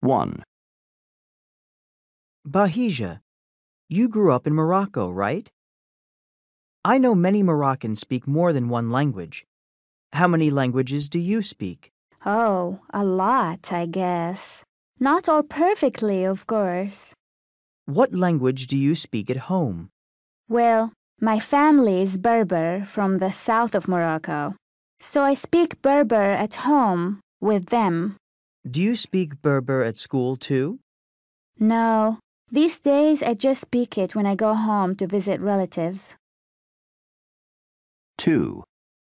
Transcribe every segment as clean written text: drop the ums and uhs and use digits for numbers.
1. Bahija, you grew up in Morocco, right? I know many Moroccans speak more than one language. How many languages do you speak? Oh, a lot, I guess. Not all perfectly, of course. What language do you speak at home? Well, my family is Berber from the south of Morocco, so I speak Berber at home with them. Do you speak Berber at school too? No, these days I just speak it when I go home to visit relatives. 2.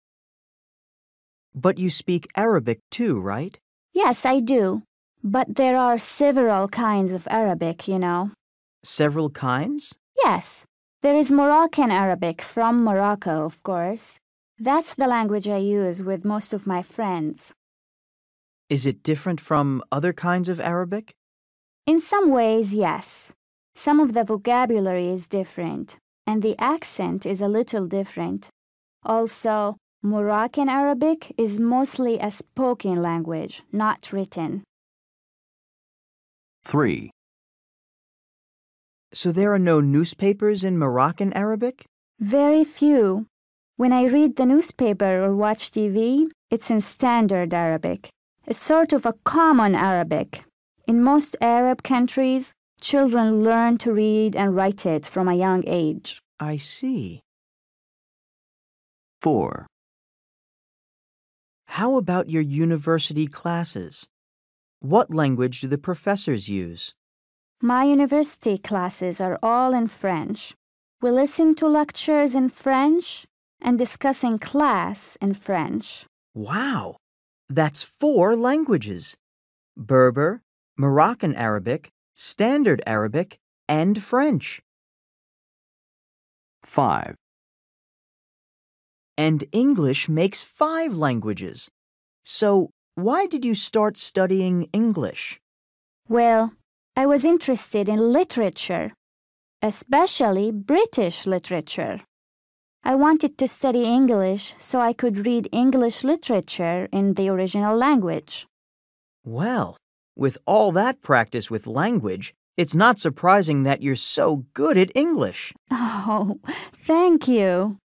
But you speak Arabic too, right? Yes, I do. But there are several kinds of Arabic, you know. Several kinds? Yes, there is Moroccan Arabic from Morocco, of course. That's the language I use with most of my friends. Is it different from other kinds of Arabic? In some ways, yes. Some of the vocabulary is different, and the accent is a little different. Also, Moroccan Arabic is mostly a spoken language, not written. 3. So there are no newspapers in Moroccan Arabic? Very few. When I read the newspaper or watch TV, it's in Standard Arabic. It's sort of a common Arabic. In most Arab countries, children learn to read and write it from a young age. I see. 4. How about your university classes? What language do the professors use? My university classes are all in French. We listen to lectures in French and discuss in class in French. Wow! That's 4 languages. Berber, Moroccan Arabic, Standard Arabic, and French. 5. And English makes 5 languages. So, why did you start studying English? Well, I was interested in literature, especially British literature. I wanted to study English so I could read English literature in the original language. Well, with all that practice with language, it's not surprising that you're so good at English. Oh, thank you.